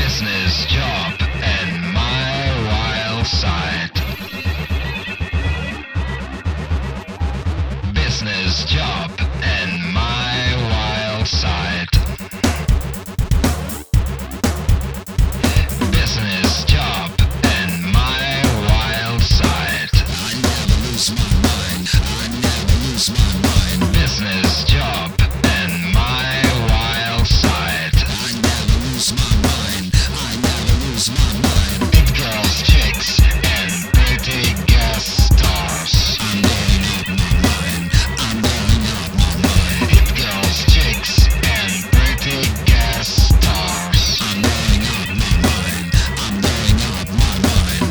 business, job, and my wild side. Business, job, and my wild side. Business, job, and my wild side. I never lose my mind. I never lose my mind. Business, job, and my wild side. I never lose my mind. I never lose my mind. Big girls, chicks, and pretty guest stars. I'm blowing up my mind. I'm blowing up my mind. Hip girls, chicks, and pretty guest stars. I'm blowing up my mind. I'm blowing up my mind.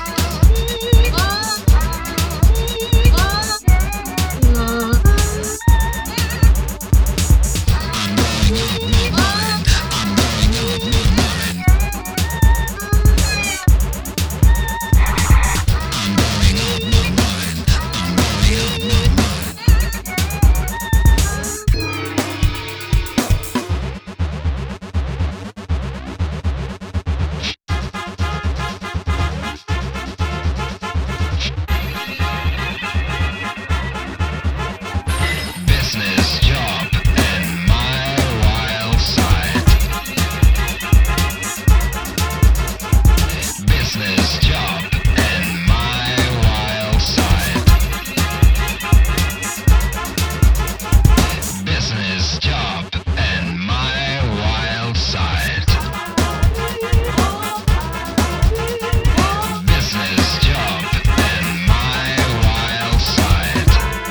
I'm blowing up my mind. I'm blowing up my mind. I'm blowing up my mind. I'm blowing up my mind. Business, job, and my wild side. Business, job, and my wild side. Business, job, and my wild side. Business, job, and my wild side.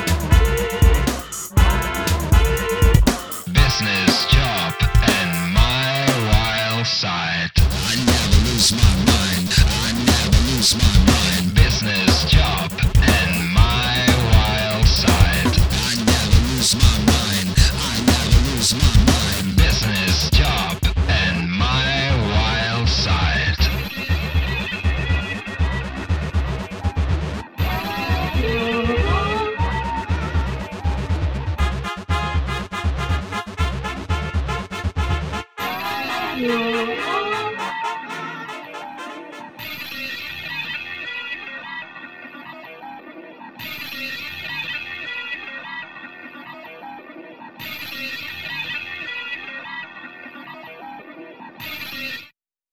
Business, job, and my wild side. I never lose my mind. I never lose my mind. Business, job, and my wild side. I never lose my mind. I never lose my mind. Business, job, and my wild side. Yeah.